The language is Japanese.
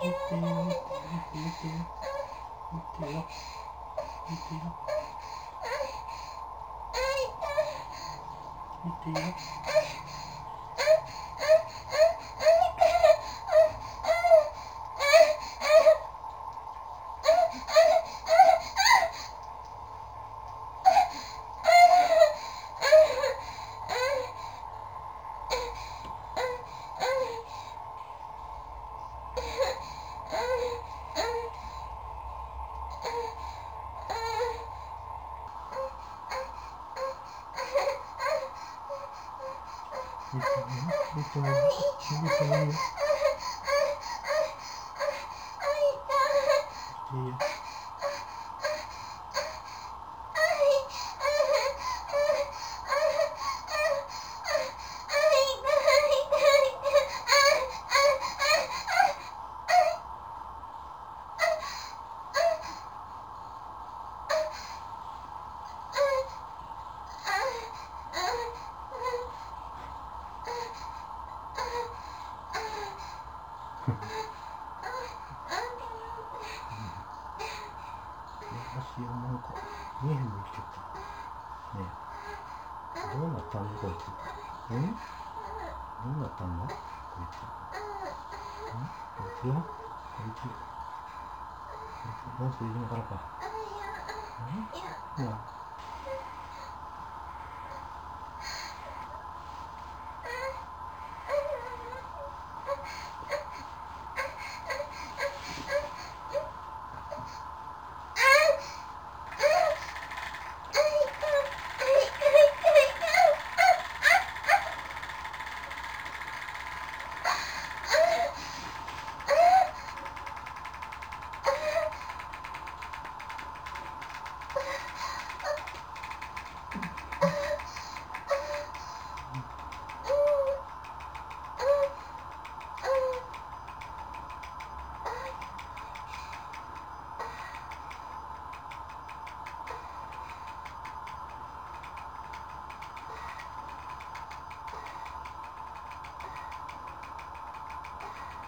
見てよ、見てよ、見てよ、見てよ、見てよ、見てよ。見てもいいよ、見てもいいよ、見てもいいよ。いいよ。足をなんか2本も生きてたねえ。どうなったんだこいつ。どうなったんだこいつ。こいつよ、こいつダンスいるのからか。なあ